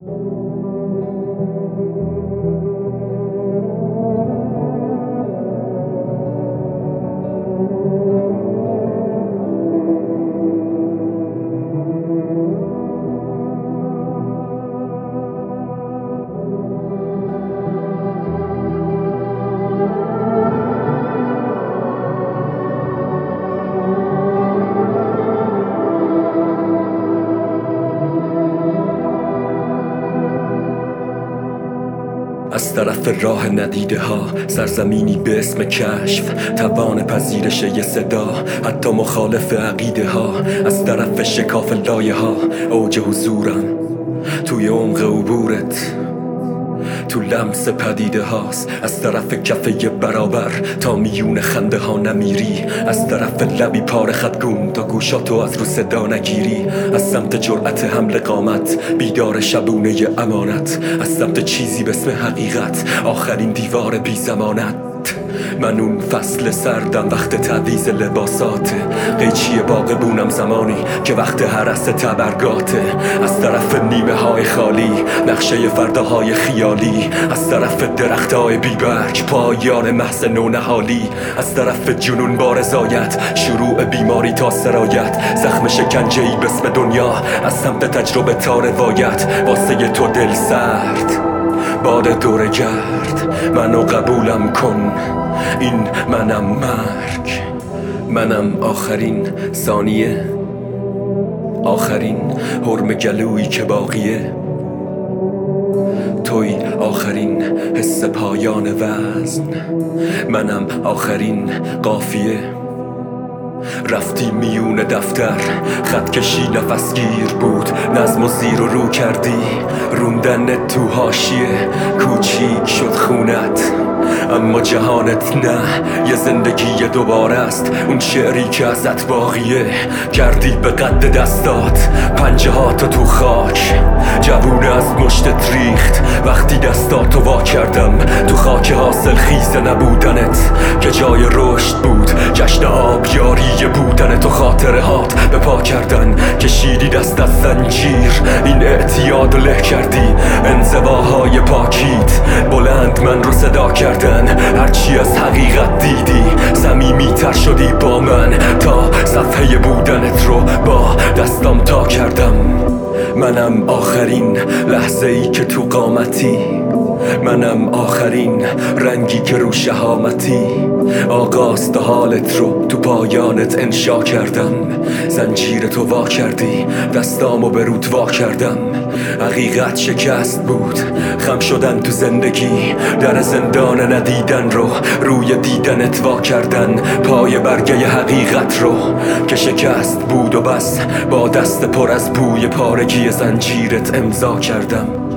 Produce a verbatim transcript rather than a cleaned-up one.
از طرف راه ندیده ها، سرزمینی به اسم کشف، توان پذیرش یه صدا حتی مخالف عقیده ها. از طرف شکاف لایه ها، اوج حضورم توی عمق عبورت، تو لمس پدیده هاست. از طرف کفه برابر تا میون خنده ها نمیری، از طرف لبی پاره خطگون تا گوشاتو از رو صدا نگیری. از سمت جرأت حمل قامت، بیدار شبونه ی امانت، از سمت چیزی به اسم حقیقت، آخرین دیوار بی زمانت. من اون فصل سردم وقت تعویض لباساته، قیچی باغبونم زمانی که وقت هرس تبرگاته. از طرف نیمه های خالی، نقشه فرداهای خیالی، از طرف درخت های بیبرگ، پایان محض نونهالی. از طرف جنون با رضایت، شروع بیماری تا سرایت، زخم شکنجه‌ای به اسم دنیا، از سمت تجربه تا روایت. واسه تو دل سرد باد دوره گرد، منو قبولم کن، این منم مرگ، منم آخرین ثانیه، آخرین حرم گلویی که باقیه، توی آخرین حس پایان وزن، منم آخرین قافیه. رفتی میون دفتر، خط کشی نفسگیر بود، نظم و زیر و رو کردی، روندن تو حاشیه، کوچیک شد خونت اما جهانت نه. یه زندگی دوباره است، اون شعری که ازت باقیه، کردی به قد دستات پنجه هاتو تو خاک، جوونه از مشتت ریخت وقتی دستاتو وا کردم تو خاک حاصل خیز نبودنت که جای رشد بود. جشن آبیاری بودنت و خاطره هات به پا کردن، کشیدی دست از زنجیر، این اعتیاد له کردی. انزواهای پاکیت بلند من رو صدا کردن، هرچی از حقیقت دیدی صمیمی تر شدی با من، تا صفحه بودنت رو با دستام تا کردم. منم آخرین لحظه ای که تو قامتی، منم آخرین رنگی که رو شهامتی، آغاز تا حالت رو تو پایانت انشا کردم. زنجیرتو وا کردی، دستامو به رود وا کردم. حقیقت شکست بود، خم شدن تو زندگی، در زندان ندیدن رو روی دیدنت وا کردن. پای برگه حقیقت رو که شکست بود و بس، با دست پر از بوی پارگی زنجیرت امضا کردم.